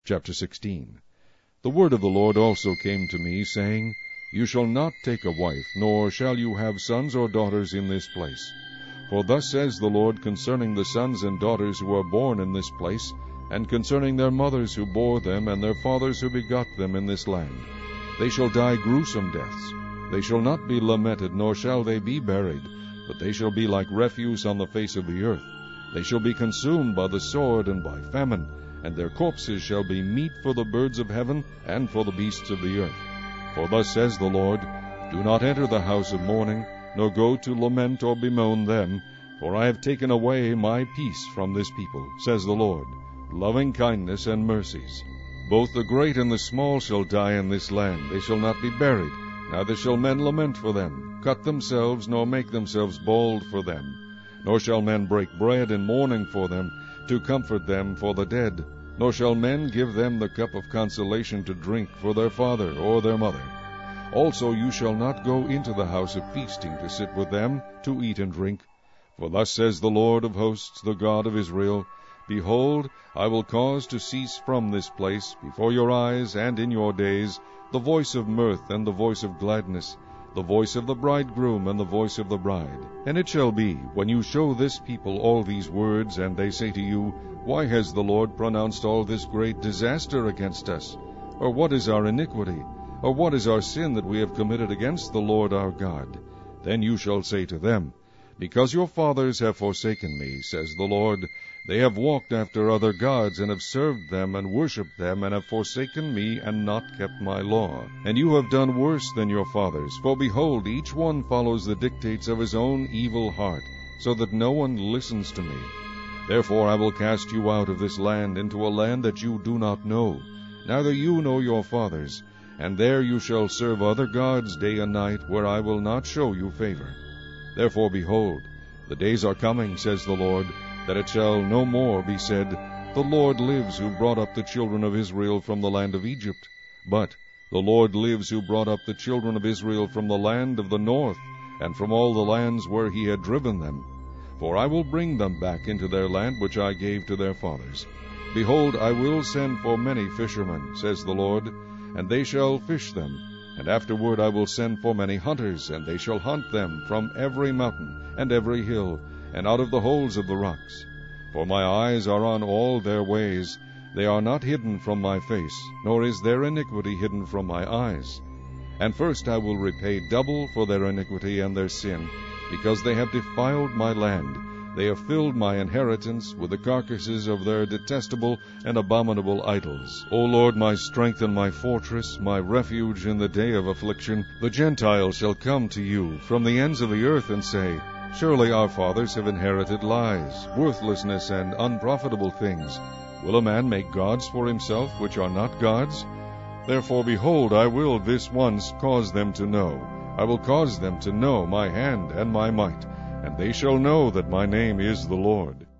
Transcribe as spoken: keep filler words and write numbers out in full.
Chapter sixteen. The word of the Lord also came to me, saying, You shall not take a wife, nor shall you have sons or daughters in this place. For thus says the Lord concerning the sons and daughters who are born in this place, and concerning their mothers who bore them, and their fathers who begot them in this land. They shall die gruesome deaths. They shall not be lamented, nor shall they be buried, but they shall be like refuse on the face of the earth. They shall be consumed by the sword and by famine, and their corpses shall be meat for the birds of heaven and for the beasts of the earth. For thus says the Lord, Do not enter the house of mourning, nor go to lament or bemoan them, for I have taken away my peace from this people, says the Lord, loving kindness and mercies. Both the great and the small shall die in this land. They shall not be buried, neither shall men lament for them, cut themselves, nor make themselves bald for them. Nor shall men break bread in mourning for them, to comfort them for the dead. Nor shall men give them the cup of consolation to drink for their father or their mother. Also you shall not go into the house of feasting to sit with them, to eat and drink. For thus says the Lord of hosts, the God of Israel, Behold, I will cause to cease from this place, before your eyes and in your days, the voice of mirth and the voice of gladness, the voice of the bridegroom and the voice of the bride. And it shall be, when you show this people all these words, and they say to you, Why has the Lord pronounced all this great disaster against us? Or what is our iniquity? Or what is our sin that we have committed against the Lord our God? Then you shall say to them, Because your fathers have forsaken me, says the Lord, they have walked after other gods, and have served them, and worshipped them, and have forsaken me, and not kept my law. And you have done worse than your fathers, for behold, each one follows the dictates of his own evil heart, so that no one listens to me. Therefore I will cast you out of this land into a land that you do not know, neither you nor your fathers, and there you shall serve other gods day and night, where I will not show you favor. Therefore, behold, the days are coming, says the Lord, that it shall no more be said, The Lord lives who brought up the children of Israel from the land of Egypt. But, The Lord lives who brought up the children of Israel from the land of the north, and from all the lands where he had driven them. For I will bring them back into their land which I gave to their fathers. Behold, I will send for many fishermen, says the Lord, and they shall fish them. And afterward I will send for many hunters, and they shall hunt them from every mountain and every hill, and out of the holes of the rocks. For my eyes are on all their ways. They are not hidden from my face, nor is their iniquity hidden from my eyes. And first I will repay double for their iniquity and their sin, because they have defiled my land. They have filled my inheritance with the carcasses of their detestable and abominable idols. O Lord, my strength and my fortress, my refuge in the day of affliction, the Gentiles shall come to you from the ends of the earth and say, Surely our fathers have inherited lies, worthlessness, and unprofitable things. Will a man make gods for himself which are not gods? Therefore, behold, I will this once cause them to know. I will cause them to know my hand and my might, and they shall know that my name is the Lord.